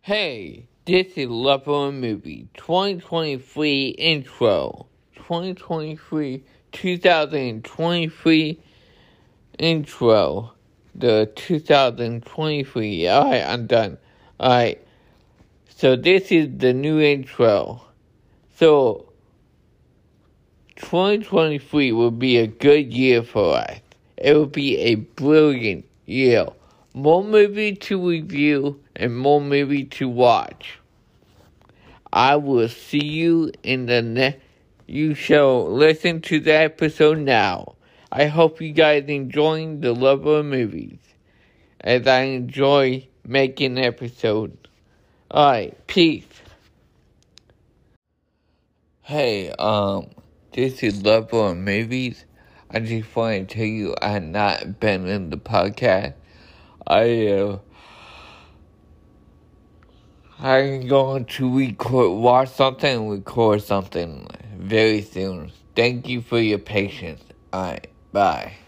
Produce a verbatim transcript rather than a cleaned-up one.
Hey, this is Love for a Movie twenty twenty-three intro. twenty twenty-three, twenty twenty-three intro. The two thousand twenty-three. Alright, I'm done. Alright, so this is the new intro. So, twenty twenty-three will be a good year for us. It will be a brilliant year. More movie to review and more movie to watch. I will see you in the next. You shall listen to the episode now. I hope you guys enjoying the love of movies as I enjoy making episodes. Alright, peace. Hey, um, this is Love for Movies. I just want to tell you I have not been in the podcast. I, uh, I'm going to record, watch something and record something very soon. Thank you for your patience. Alright, bye.